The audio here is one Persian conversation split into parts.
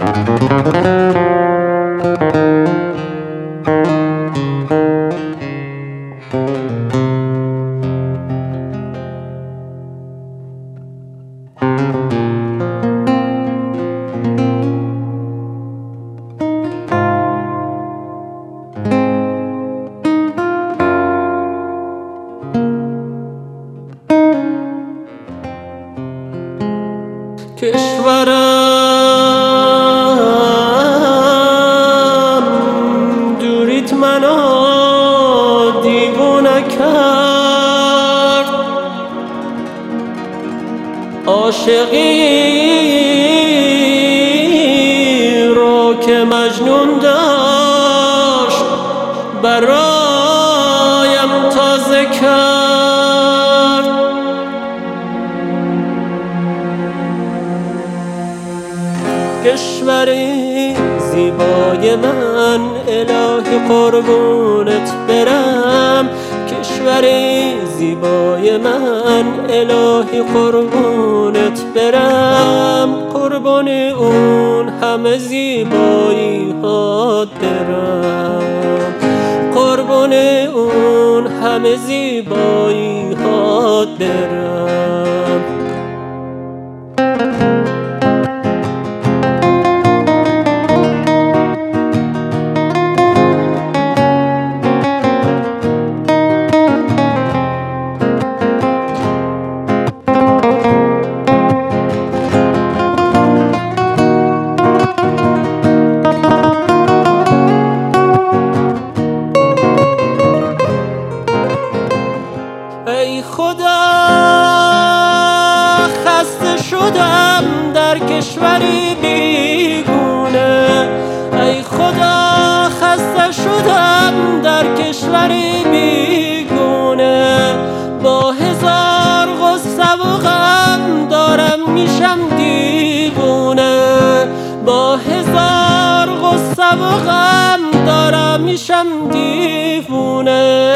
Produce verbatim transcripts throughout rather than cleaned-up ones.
کشورم دوریت منو دیوونه کرد، عاشقی رو که مجنون داشت برایم تازه کرد. کشوری زیبای من الهی قربونت برم، کشوری زیبای من الهی قربونت برم، قربون اون همه زیبایی ها برم، قربون اون همه زیبایی ها برم. ای خدا خسته شدم در کشوری بیگونه، ای خدا خسته شدم در کشوری بیگونه، با هزار غصه و غم دارم میشم دیوونه، با هزار غصه و غم دارم میشم دیوونه.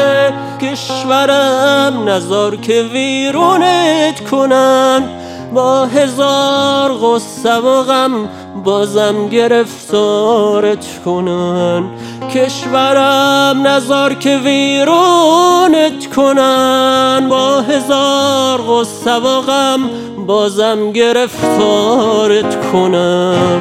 کشورم نذار که ویرونت کنن، با هزار غصه و غم بازم گرفتارت کنن، کشورم نذار که ویرونت کنن، با هزار غصه و غم بازم گرفتارت کنن.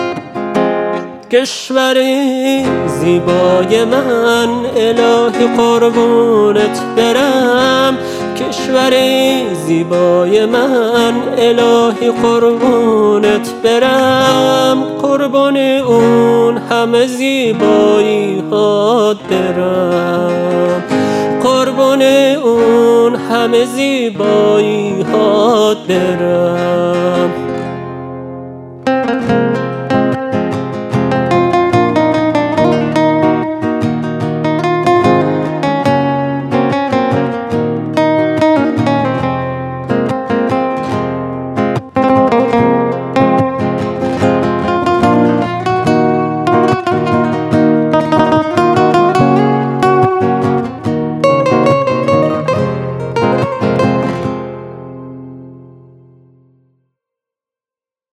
کشوری زیبای من الهی قربونت برم، کشوری زیبای من الهی قربونت برم، قربون اون همه زیبایی ها برم، قربون اون همه زیبایی ها برم.